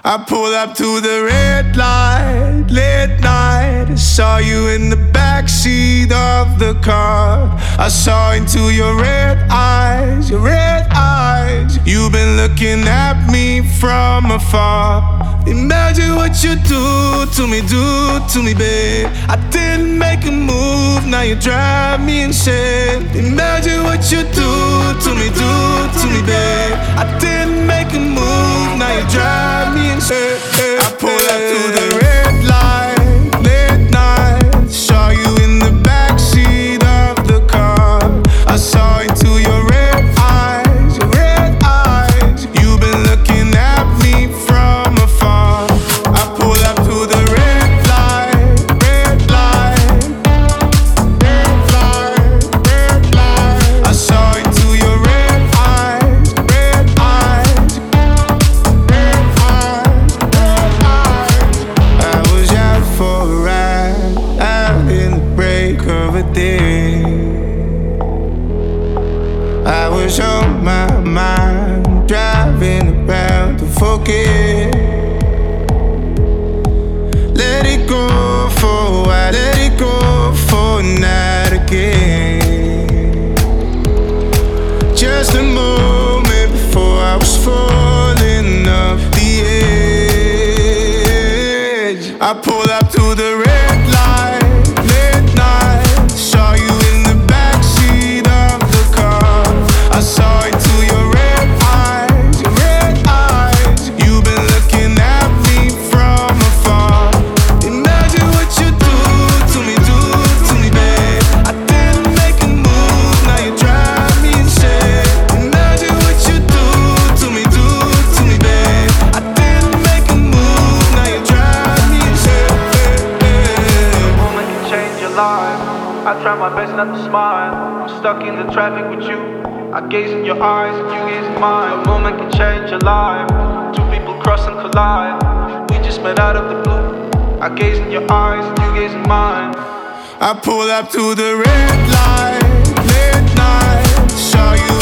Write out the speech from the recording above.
I pulled up to the red light, late night. I saw you in the backseat of the car. I saw into your red eyes, your red eyes. You've been looking at me from afar. Imagine what you do to me, babe. I didn't make a move, now you drive me insane. Imagine what you do to me, babe. I didn't make a move, now you drive me insane. I pulled up to the red light, late night. Saw you in the backseat of the car. I saw into your red eyes, your red eyes. You've been looking at me from afar. I pulled up to the red light, red light, red light, red light. I saw into your red eyes, red eyes, red eyes, red eyes. I was out for a ride, out in the break of a day. I was on my mind, driving around to forget. Let it go for a while, let it go for a night again. Just a moment before I was falling off the edge. I pulled up to the red light, late night. Saw you in the backseat of the car. I saw into your red eyes, your red eyes. You've been looking at me from afar. Imagine what you do to me, babe. I didn't make a move, now you drive me insane. Imagine what you do to me, babe. I didn't make a move, now you drive me insane. A woman can change your life. I try my best not to smile. I'm stuck in the traffic with you. I gaze in your eyes and you gaze in mine. A woman can change your life. Two people cross and collide. We just met out of the blue. I gaze in your eyes and you gaze in mine. I pulled up to the red light, late night. Saw you